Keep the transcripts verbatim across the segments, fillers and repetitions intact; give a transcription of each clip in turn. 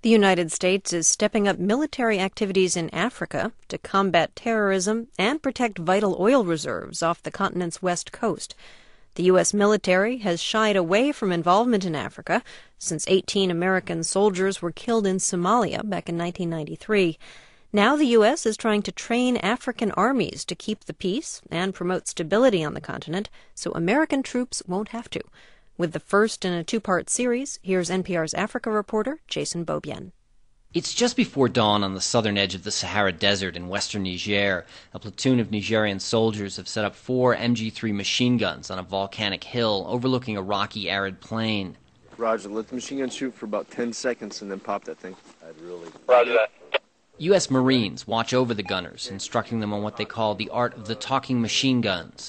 The United States is stepping up military activities in Africa to combat terrorism and protect vital oil reserves off the continent's west coast. The U S military has shied away from involvement in Africa since eighteen American soldiers were killed in Somalia back in nineteen ninety-three. Now the U S is trying to train African armies to keep the peace and promote stability on the continent so American troops won't have to. With the first in a two-part series, here's N P R's Africa reporter Jason Beaubien. It's just before dawn on the southern edge of the Sahara Desert in western Niger. A platoon of Nigerian soldiers have set up four M G three machine guns on a volcanic hill overlooking a rocky, arid plain. Roger, let the machine gun shoot for about ten seconds and then pop that thing. I'd really... Roger that. U S Marines watch over the gunners, instructing them on what they call the art of the talking machine guns.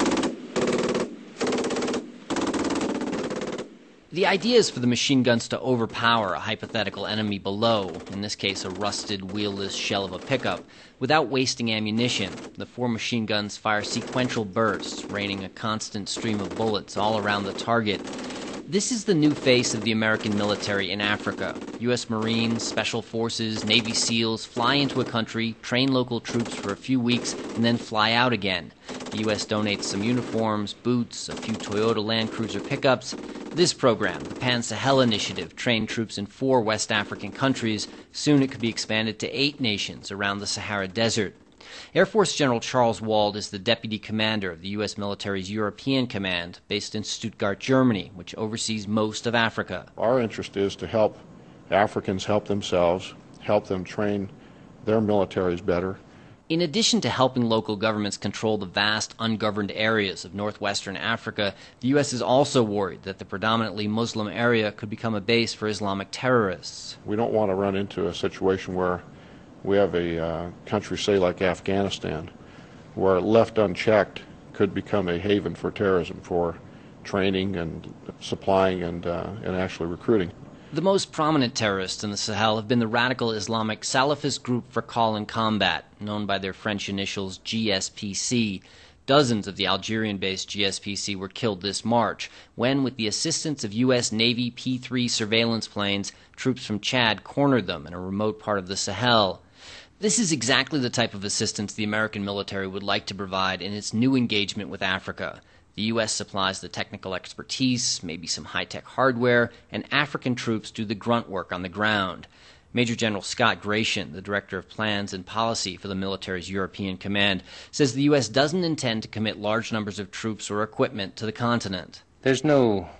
The idea is for the machine guns to overpower a hypothetical enemy below, in this case a rusted, wheelless shell of a pickup, without wasting ammunition. The four machine guns fire sequential bursts, raining a constant stream of bullets all around the target. This is the new face of the American military in Africa. U S Marines, Special Forces, Navy SEALs fly into a country, train local troops for a few weeks, and then fly out again. The U S donates some uniforms, boots, a few Toyota Land Cruiser pickups. This program, the Pan-Sahel Initiative, trained troops in four West African countries. Soon it could be expanded to eight nations around the Sahara Desert. Air Force General Charles Wald is the deputy commander of the U S military's European Command, based in Stuttgart, Germany, which oversees most of Africa. Our interest is to help Africans help themselves, help them train their militaries better. In addition to helping local governments control the vast, ungoverned areas of northwestern Africa, the U S is also worried that the predominantly Muslim area could become a base for Islamic terrorists. We don't want to run into a situation where we have a uh, country, say like Afghanistan, where left unchecked could become a haven for terrorism, for training and supplying and, uh, and actually recruiting. The most prominent terrorists in the Sahel have been the radical Islamic Salafist group for Call and Combat, known by their French initials G S P C. Dozens of the Algerian-based G S P C were killed this March, when, with the assistance of U S Navy P three surveillance planes, troops from Chad cornered them in a remote part of the Sahel. This is exactly the type of assistance the American military would like to provide in its new engagement with Africa. The U S supplies the technical expertise, maybe some high-tech hardware, and African troops do the grunt work on the ground. Major General Scott Gration, the Director of Plans and Policy for the military's European Command, says the U S doesn't intend to commit large numbers of troops or equipment to the continent. There's no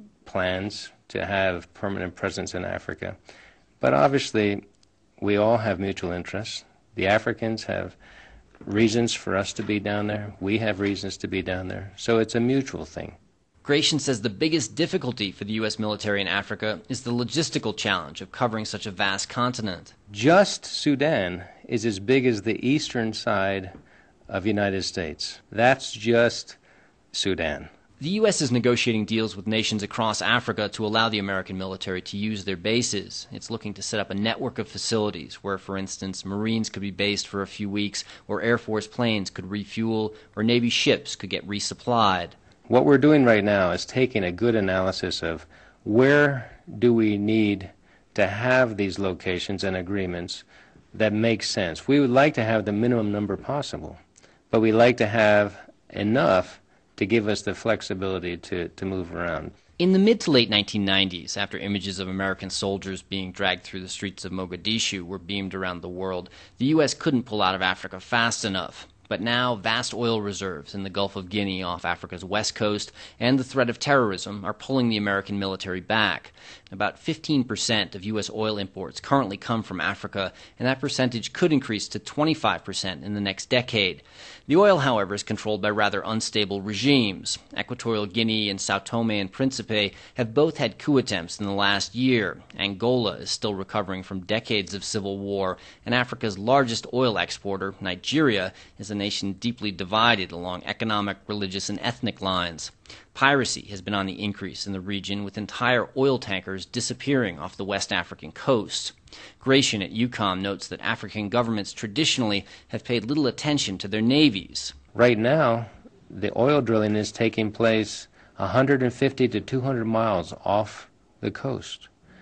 plans to have permanent presence in Africa, but obviously we all have mutual interests. The Africans have reasons for us to be down there. We have reasons to be down there. So it's a mutual thing. Gration says the biggest difficulty for the U S military in Africa is the logistical challenge of covering such a vast continent. Just Sudan is as big as the eastern side of the United States. That's just Sudan. The U S is negotiating deals with nations across Africa to allow the American military to use their bases. It's looking to set up a network of facilities where, for instance, Marines could be based for a few weeks, or Air Force planes could refuel, or Navy ships could get resupplied. What we're doing right now is taking a good analysis of where do we need to have these locations and agreements that make sense. We would like to have the minimum number possible, but we like to have enough to give us the flexibility to, to move around. In the mid to late nineteen nineties, after images of American soldiers being dragged through the streets of Mogadishu were beamed around the world, the U S couldn't pull out of Africa fast enough. But now, vast oil reserves in the Gulf of Guinea off Africa's west coast and the threat of terrorism are pulling the American military back. About fifteen percent of U S oil imports currently come from Africa, and that percentage could increase to twenty-five percent in the next decade. The oil, however, is controlled by rather unstable regimes. Equatorial Guinea and Sao Tome and Principe have both had coup attempts in the last year. Angola is still recovering from decades of civil war, and Africa's largest oil exporter, Nigeria, is a nation deeply divided along economic, religious, and ethnic lines. Piracy has been on the increase in the region, with entire oil tankers disappearing off the West African coast. Gration at UCOM notes that African governments traditionally have paid little attention to their navies. Right now, the oil drilling is taking place one hundred fifty to two hundred miles off the coast.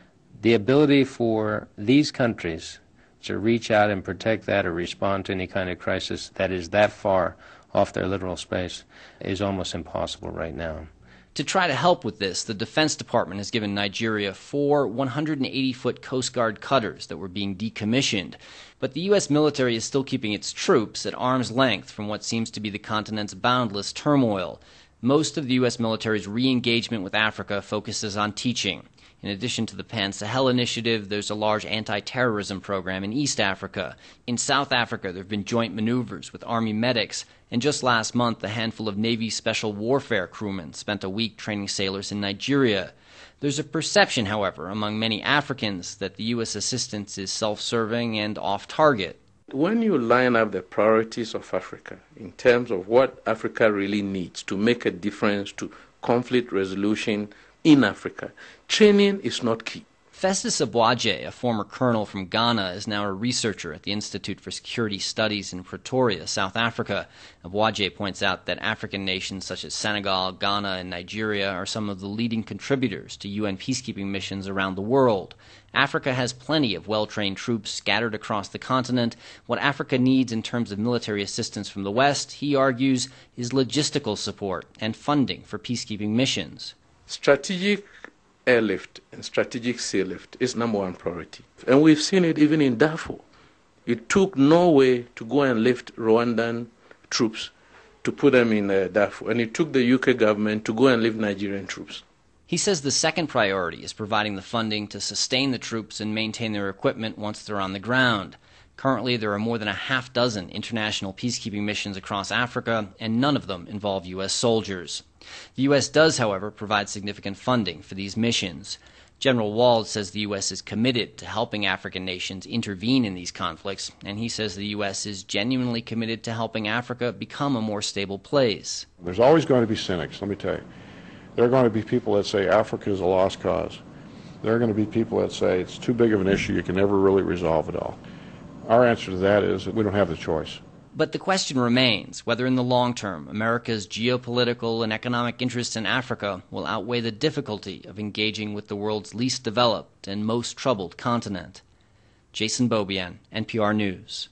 the ability for these countries to reach out and protect that or respond to any kind of crisis that is that far off their littoral space is almost impossible right now. To try to help with this, the Defense Department has given Nigeria four one hundred eighty foot Coast Guard cutters that were being decommissioned. But the U S military is still keeping its troops at arm's length from what seems to be the continent's boundless turmoil. Most of the U S military's re-engagement with Africa focuses on teaching. In addition to the Pan-Sahel initiative, there's a large anti-terrorism program in East Africa. In South Africa, there have been joint maneuvers with Army medics. And just last month, a handful of Navy Special Warfare crewmen spent a week training sailors in Nigeria. There's a perception, however, among many Africans that the U S assistance is self-serving and off-target. When you line up the priorities of Africa in terms of what Africa really needs to make a difference to conflict resolution in Africa, training is not key. Festus Abwaje, a former colonel from Ghana, is now a researcher at the Institute for Security Studies in Pretoria, South Africa. Abwaje points out that African nations such as Senegal, Ghana, and Nigeria are some of the leading contributors to U N peacekeeping missions around the world. Africa has plenty of well-trained troops scattered across the continent. What Africa needs in terms of military assistance from the West, he argues, is logistical support and funding for peacekeeping missions. Strategic airlift and strategic sea lift is number one priority. And we've seen it even in Darfur. It took Norway to go and lift Rwandan troops to put them in uh, Darfur. And it took the U K government to go and lift Nigerian troops. He says the second priority is providing the funding to sustain the troops and maintain their equipment once they're on the ground. Currently, there are more than a half dozen international peacekeeping missions across Africa, and none of them involve U S soldiers. The U S does, however, provide significant funding for these missions. General Wald says the U S is committed to helping African nations intervene in these conflicts, and he says the U S is genuinely committed to helping Africa become a more stable place. There's always going to be cynics, let me tell you. There are going to be people that say Africa is a lost cause. There are going to be people that say it's too big of an issue, you can never really resolve it all. Our answer to that is that we don't have the choice. But the question remains whether in the long term America's geopolitical and economic interests in Africa will outweigh the difficulty of engaging with the world's least developed and most troubled continent. Jason Beaubien, N P R News.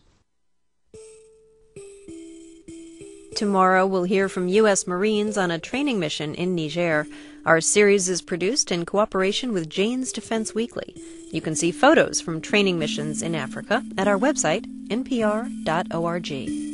Tomorrow we'll hear from U S Marines on a training mission in Niger. Our series is produced in cooperation with Jane's Defense Weekly. You can see photos from training missions in Africa at our website, N P R dot org.